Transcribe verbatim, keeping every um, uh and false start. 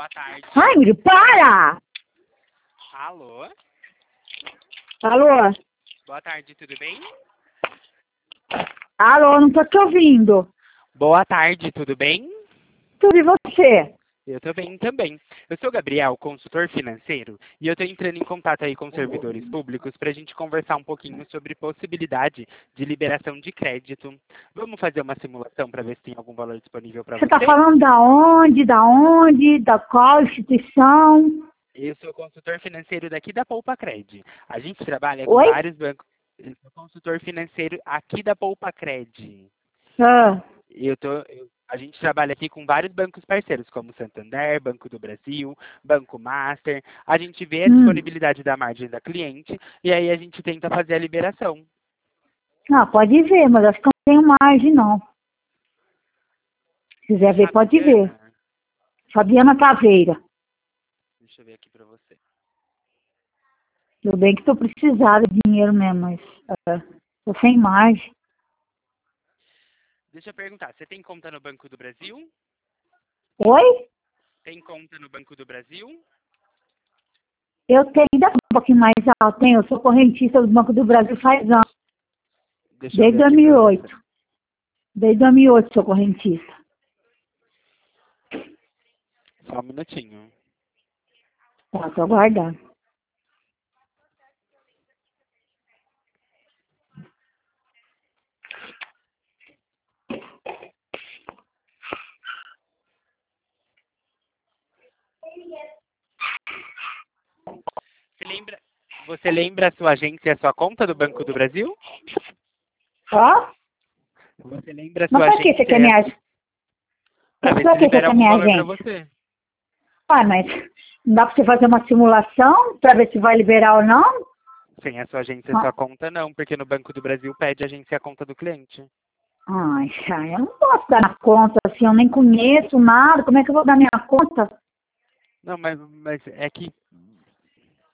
Boa tarde. Ai, Miri, para! Alô? Alô? Boa tarde, tudo bem? Alô, não tô te ouvindo. Boa tarde, tudo bem? Tudo e você? Eu tô bem também. Eu sou o Gabriel, consultor financeiro, e eu tô entrando em contato aí com servidores públicos para a gente conversar um pouquinho sobre possibilidade de liberação de crédito. Vamos fazer uma simulação para ver se tem algum valor disponível para Você você? tá falando da onde, da onde, da qual instituição? Eu sou consultor financeiro daqui da Poupa Cred. A gente trabalha com Oi? vários bancos. Eu sou consultor financeiro aqui da Poupa Cred. Ah, Eu tô, eu- a gente trabalha aqui com vários bancos parceiros, como Santander, Banco do Brasil, Banco Master. A gente vê a hum. disponibilidade da margem da cliente e aí a gente tenta fazer a liberação. Ah, pode ver, mas acho que não tenho margem, não. Se quiser ver, pode ver. Fabiana, Fabiana Caveira. deixa eu ver aqui pra você. Tudo bem que tô precisando de dinheiro mesmo, mas ah, tô sem margem. Deixa eu perguntar, você tem conta no Banco do Brasil? Oi? Tem conta no Banco do Brasil? Eu tenho, ainda um pouquinho mais alto, tenho. Eu sou correntista do Banco do Brasil faz anos, Deixa eu desde ver aqui pra você. dois mil e oito. Desde dois mil e oito sou correntista. Só um minutinho. Tá, tô aguardando. Você lembra, você lembra a sua agência e a sua conta do Banco do Brasil? Ó, Você lembra a mas sua pra que agência você quer e me a... ajudar? Pra ver Pra se que você libera quer algum minha valor pra agência? você. Ah, mas não dá pra você fazer uma simulação pra ver se vai liberar ou não? Sem a sua agência e a Ah, sua conta, não, porque no Banco do Brasil pede a agência e a conta do cliente. ai, Chay, eu não posso dar minha conta assim, eu nem conheço nada. Como é que eu vou dar minha conta? Não, mas, mas é que